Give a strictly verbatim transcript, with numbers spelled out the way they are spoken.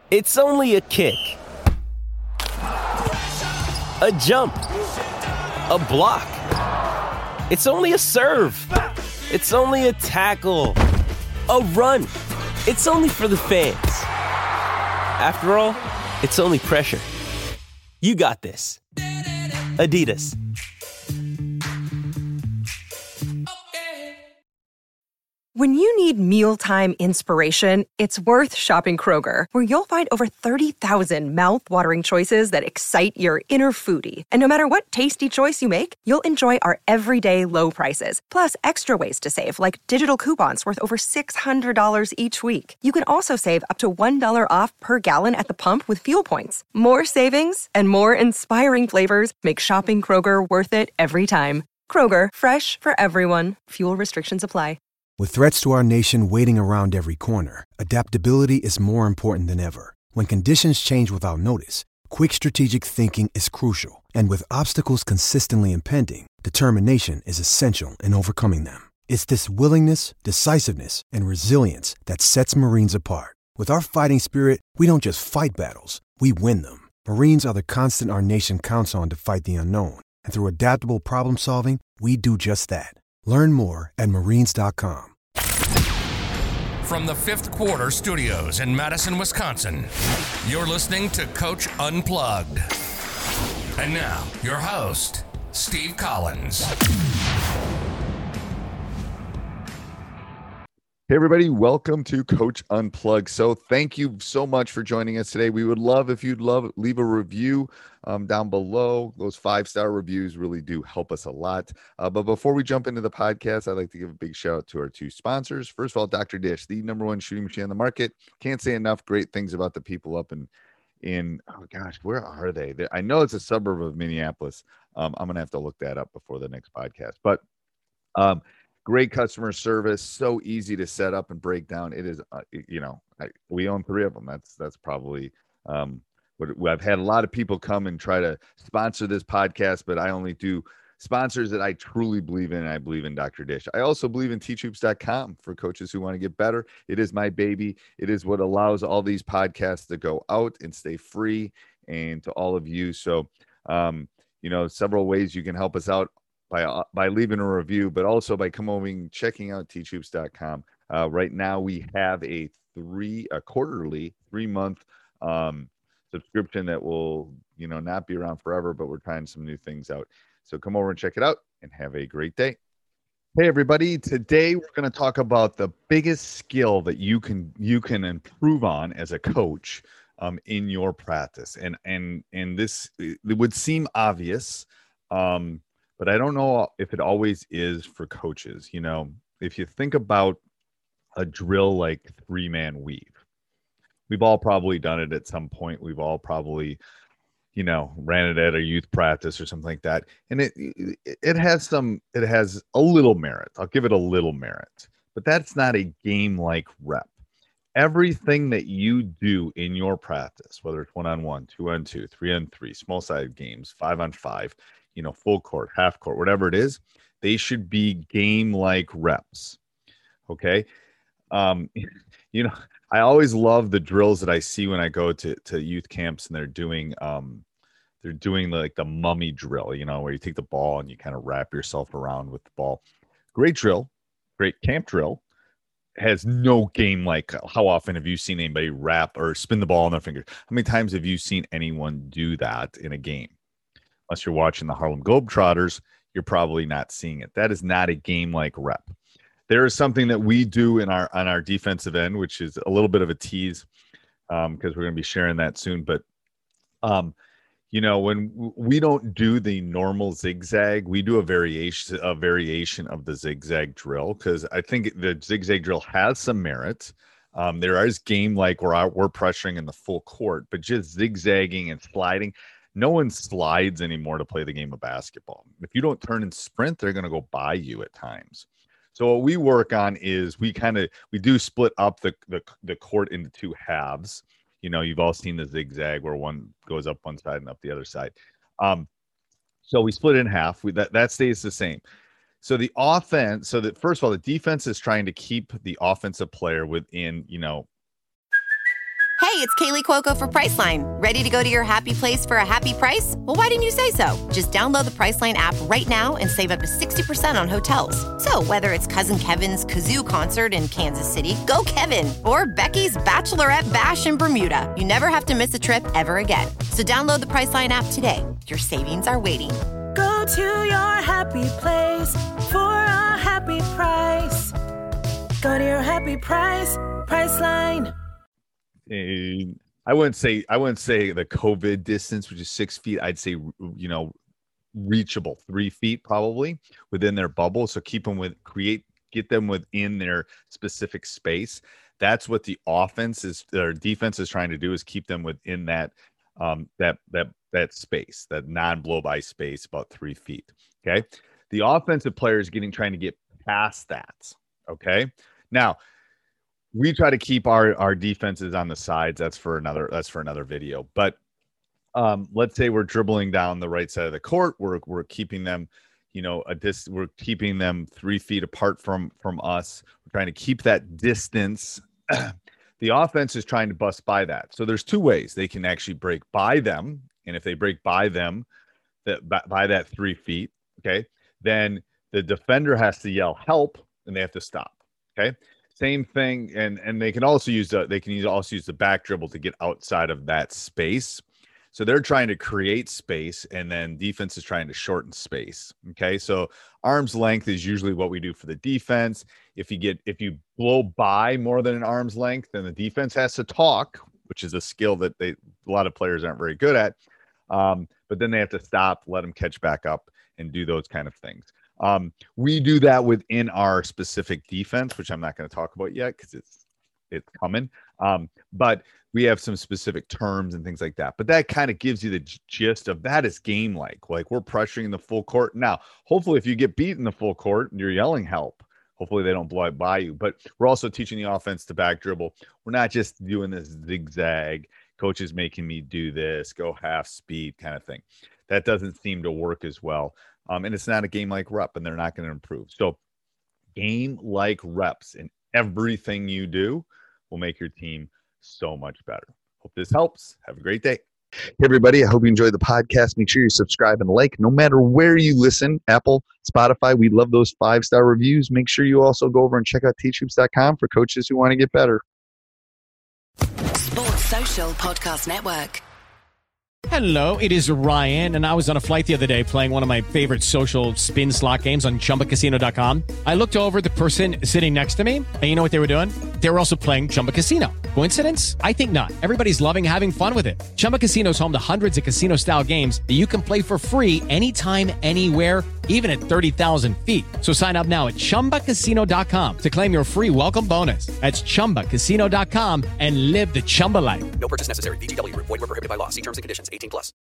It's only a kick, a jump, a block. It's only a serve. It's only a tackle, a run. It's only for the fans. After all, it's only pressure. You got this. Adidas. When you need mealtime inspiration, it's worth shopping Kroger, where you'll find over thirty thousand mouth-watering choices that excite your inner foodie. And no matter what tasty choice you make, you'll enjoy our everyday low prices, plus extra ways to save, like digital coupons worth over six hundred dollars each week. You can also save up to one dollar off per gallon at the pump with fuel points. More savings and more inspiring flavors make shopping Kroger worth it every time. Kroger, fresh for everyone. Fuel restrictions apply. With threats to our nation waiting around every corner, adaptability is more important than ever. When conditions change without notice, quick strategic thinking is crucial. And with obstacles consistently impending, determination is essential in overcoming them. It's this willingness, decisiveness, and resilience that sets Marines apart. With our fighting spirit, we don't just fight battles, we win them. Marines are the constant our nation counts on to fight the unknown. And through adaptable problem solving, we do just that. Learn more at marines dot com. From the Fifth Quarter Studios in Madison, Wisconsin, you're listening to Coach Unplugged. And now, your host, Steve Collins. Hey everybody, welcome to Coach Unplugged. So thank you so much for joining us today. We would love if you'd love leave a review um, down below. Those five-star reviews really do help us a lot. Uh, but before we jump into the podcast, I'd like to give a big shout out to our two sponsors. First of all, Doctor Dish, the number one shooting machine on the market. Can't say enough great things about the people up in, in oh gosh, where are they? They're, I know it's a suburb of Minneapolis. Um, I'm going to have to look that up before the next podcast. But um, great customer service, so easy to set up and break down. It is, uh, you know, I, we own three of them. That's that's probably um, what I've had a lot of people come and try to sponsor this podcast, but I only do sponsors that I truly believe in. And I believe in Doctor Dish. I also believe in teach hoops dot com for coaches who want to get better. It is my baby. It is what allows all these podcasts to go out and stay free and to all of you. So, um, you know, several ways you can help us out. By, uh, by leaving a review, but also by coming over and checking out teach hoops dot com. Uh, right now, we have a three, a quarterly, three month um, subscription that will, you know, not be around forever, but we're trying some new things out. So come over and check it out and have a great day. Hey, everybody. Today, we're going to talk about the biggest skill that you can you can improve on as a coach um, in your practice. And, and, and this, it would seem obvious, um, but I don't know if it always is for coaches. You know, if you think about a drill like three-man weave, we've all probably done it at some point. We've all probably, you know, ran it at a youth practice or something like that. And it it has some, it has a little merit. I'll give it a little merit. But that's not a game-like rep. Everything that you do in your practice, whether it's one-on-one, two-on-two, three-on-three, small-sided games, five-on-five, you know, full court, half court, whatever it is, they should be game-like reps. Okay. Um, you know, I always love the drills that I see when I go to, to youth camps and they're doing, um, they're doing like the mummy drill, you know, where you take the ball and you kind of wrap yourself around with the ball. Great drill, great camp drill. Has no game like. How often have you seen anybody wrap or spin the ball on their fingers? How many times have you seen anyone do that in a game? Unless you're watching the Harlem Globetrotters, you're probably not seeing it. That is not a game-like rep. There is something that we do in our on our defensive end, which is a little bit of a tease um, because we're going to be sharing that soon. But, um, you know, when we don't do the normal zigzag, we do a variation, a variation of the zigzag drill because I think the zigzag drill has some merit. Um, there is game-like where we're pressuring in the full court, but just zigzagging and sliding – no one slides anymore to play the game of basketball. If you don't turn and sprint, they're going to go by you at times. So what we work on is we kind of, we do split up the, the, the court into two halves. You know, you've all seen the zigzag where one goes up one side and up the other side. Um, so we split it in half. We, that, that stays the same. So the offense, so that first of all, the defense is trying to keep the offensive player within, you know, Hey, it's Kaylee Cuoco for Priceline. Ready to go to your happy place for a happy price? Well, why didn't you say so? Just download the Priceline app right now and save up to sixty percent on hotels. So whether it's Cousin Kevin's Kazoo Concert in Kansas City, go Kevin, or Becky's Bachelorette Bash in Bermuda, you never have to miss a trip ever again. So download the Priceline app today. Your savings are waiting. Go to your happy place for a happy price. Go to your happy price, Priceline. I wouldn't say I wouldn't say the COVID distance, which is six feet. I'd say, you know, reachable three feet probably within their bubble. So keep them with create get them within their specific space. That's what the offense is. Their defense is trying to do is keep them within that um, that that that space, that non-blow by space, about three feet. Okay, the offensive player is getting trying to get past that. Okay, now. We try to keep our, our defenses on the sides. That's for another, that's for another video. But um, let's say we're dribbling down the right side of the court. We're, we're keeping them, you know, a dis, we're keeping them three feet apart from, from us. We're trying to keep that distance. The offense is trying to bust by that. So there's two ways they can actually break by them. And if they break by them, that by, by that three feet, okay, then the defender has to yell help and they have to stop. Okay. Same thing, and and they can also use the they can use, also use the back dribble to get outside of that space. So they're trying to create space, and then defense is trying to shorten space. Okay, so arm's length is usually what we do for the defense. If you get if you blow by more than an arm's length, then the defense has to talk, which is a skill that they a lot of players aren't very good at. Um, but then they have to stop, let them catch back up, and do those kind of things. Um, we do that within our specific defense, which I'm not going to talk about yet because it's it's coming. Um, but we have some specific terms and things like that. But that kind of gives you the gist of that is game like. Like we're pressuring the full court. Now, hopefully, if you get beat in the full court and you're yelling help, hopefully they don't blow it by you. But we're also teaching the offense to back dribble. We're not just doing this zigzag. Coach is making me do this, go half speed kind of thing. That doesn't seem to work as well. Um, and it's not a game like rep, and they're not going to improve. So game like reps in everything you do will make your team so much better. Hope this helps. Have a great day. Hey, everybody. I hope you enjoyed the podcast. Make sure you subscribe and like no matter where you listen, Apple, Spotify. We love those five-star reviews. Make sure you also go over and check out teach hoops dot com for coaches who want to get better. Sports Social Podcast Network. Hello, it is Ryan, and I was on a flight the other day playing one of my favorite social spin slot games on Chumba Casino dot com. I looked over at the person sitting next to me, and you know what they were doing? They were also playing Chumba Casino. Coincidence? I think not. Everybody's loving having fun with it. Chumba Casino is home to hundreds of casino-style games that you can play for free anytime, anywhere, even at thirty thousand feet. So sign up now at Chumba Casino dot com to claim your free welcome bonus. That's Chumba Casino dot com and live the Chumba life. No purchase necessary. V G W. Void where prohibited by law. See terms and conditions. eighteen plus.